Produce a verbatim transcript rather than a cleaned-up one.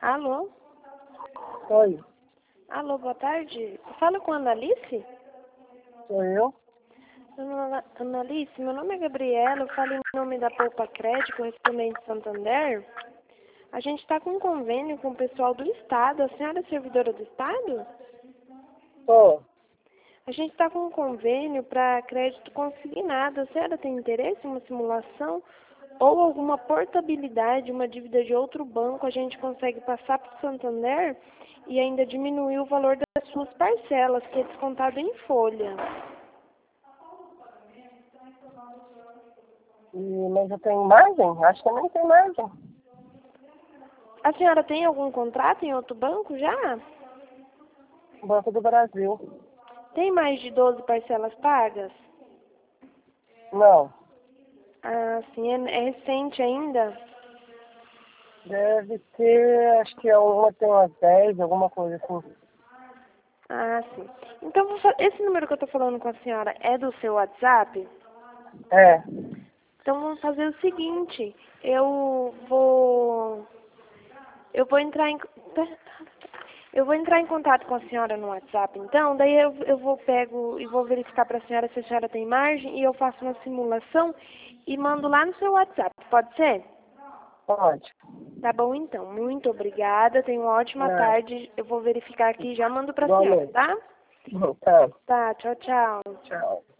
Alô? Oi, Alô, boa tarde. Fala com a Analice? sou eu. Ana Analice, meu nome é Gabriela, eu falo em nome da Poupa Crédito, correspondente Santander. A gente está com um convênio com o pessoal do Estado. A senhora é servidora do Estado? Sou. A gente está com um convênio para crédito consignado. A senhora tem interesse em uma simulação ou alguma portabilidade, uma dívida de outro banco? A gente consegue passar para o Santander e ainda diminuir o valor das suas parcelas, que é descontado em folha. E, mas eu tenho margem? Acho que nem tem margem. A senhora tem algum contrato em outro banco já? Banco do Brasil. Tem mais de doze parcelas pagas? Não. Ah, sim, é, é recente ainda? Deve ter, acho que uma tem umas dez, alguma coisa assim. Ah, sim. Então, vou fa- esse número que eu estou falando com a senhora é do seu WhatsApp? É, Então, vamos fazer o seguinte. Eu vou... Eu vou entrar em... Eu vou entrar em contato com a senhora no WhatsApp, então, daí eu, eu vou pego e vou verificar para a senhora se a senhora tem margem e eu faço uma simulação e mando lá no seu WhatsApp, pode ser? pode. Tá bom, então. Muito obrigada, tenha uma ótima É, tarde. Eu vou verificar aqui e já mando para a senhora, igualmente. tá? Tá, Tá, tchau, tchau. tchau.